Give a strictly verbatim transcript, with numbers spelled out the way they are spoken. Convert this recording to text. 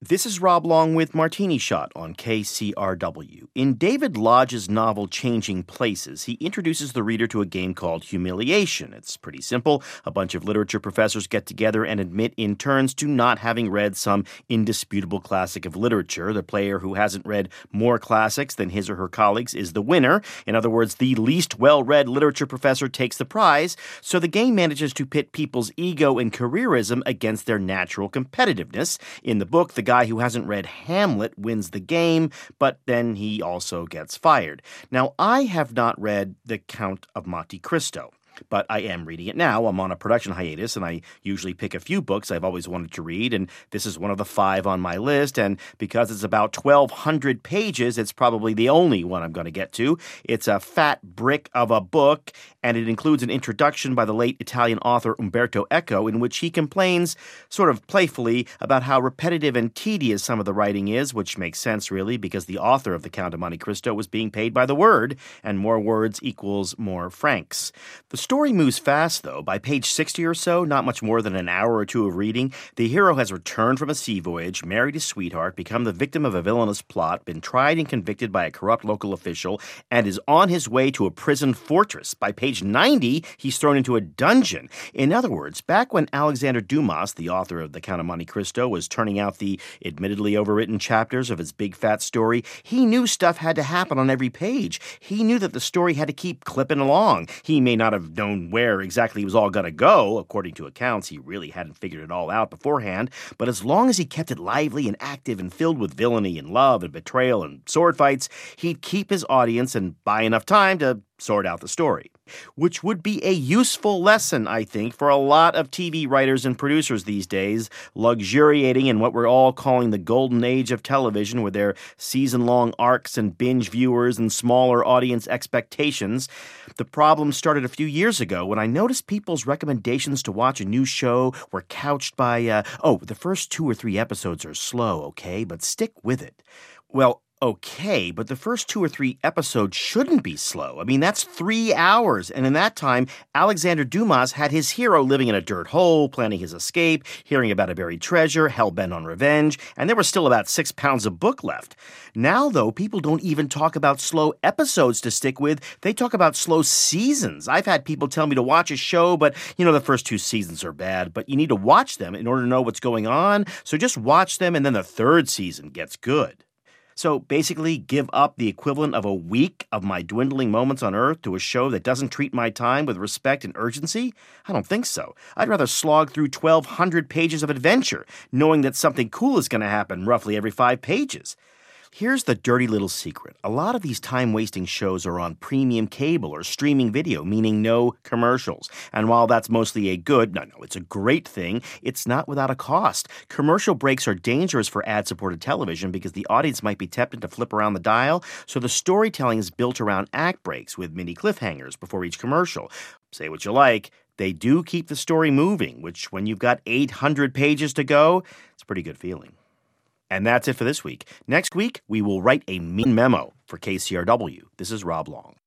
This is Rob Long with Martini Shot on K C R W. In David Lodge's novel Changing Places, he introduces the reader to a game called Humiliation. It's pretty simple. A bunch of literature professors get together and admit in turns to not having read some indisputable classic of literature. The player who hasn't read more classics than his or her colleagues is the winner. In other words, the least well-read literature professor takes the prize. So the game manages to pit people's ego and careerism against their natural competitiveness. In the book, the guy who hasn't read Hamlet wins the game, but then he also gets fired. Now, I have not read The Count of Monte Cristo, but I am reading it now. I'm on a production hiatus, and I usually pick a few books I've always wanted to read, and this is one of the five on my list, and because it's about twelve hundred pages, it's probably the only one I'm going to get to. It's a fat brick of a book, and it includes an introduction by the late Italian author Umberto Eco, in which he complains, sort of playfully, about how repetitive and tedious some of the writing is, which makes sense, really, because the author of The Count of Monte Cristo was being paid by the word, and more words equals more francs. The story moves fast, though. By page sixty or so, not much more than an hour or two of reading, the hero has returned from a sea voyage, married his sweetheart, become the victim of a villainous plot, been tried and convicted by a corrupt local official, and is on his way to a prison fortress. By page ninety, he's thrown into a dungeon. In other words, back when Alexander Dumas, the author of The Count of Monte Cristo, was turning out the admittedly overwritten chapters of his big fat story, he knew stuff had to happen on every page. He knew that the story had to keep clipping along. He may not have known where exactly it was all going to go. According to accounts, he really hadn't figured it all out beforehand. But as long as he kept it lively and active and filled with villainy and love and betrayal and sword fights, he'd keep his audience and buy enough time to sort out the story. Which would be a useful lesson, I think, for a lot of T V writers and producers these days, luxuriating in what we're all calling the golden age of television, with their season-long arcs and binge viewers and smaller audience expectations. The problem started a few years ago when I noticed people's recommendations to watch a new show were couched by, uh, oh, the first two or three episodes are slow, okay, but stick with it. Well, okay, but the first two or three episodes shouldn't be slow. I mean, that's three hours. And in that time, Alexander Dumas had his hero living in a dirt hole, planning his escape, hearing about a buried treasure, hell-bent on revenge, and there was still about six pounds of book left. Now, though, people don't even talk about slow episodes to stick with. They talk about slow seasons. I've had people tell me to watch a show, but, you know, the first two seasons are bad, but you need to watch them in order to know what's going on. So just watch them, and then the third season gets good. So basically, give up the equivalent of a week of my dwindling moments on Earth to a show that doesn't treat my time with respect and urgency? I don't think so. I'd rather slog through twelve hundred pages of adventure, knowing that something cool is going to happen roughly every five pages. Here's the dirty little secret. A lot of these time-wasting shows are on premium cable or streaming video, meaning no commercials. And while that's mostly a good, no, no, it's a great thing, it's not without a cost. Commercial breaks are dangerous for ad-supported television because the audience might be tempted to flip around the dial, so the storytelling is built around act breaks with mini cliffhangers before each commercial. Say what you like, they do keep the story moving, which when you've got eight hundred pages to go, it's a pretty good feeling. And that's it for this week. Next week, we will write a mean memo for K C R W. This is Rob Long.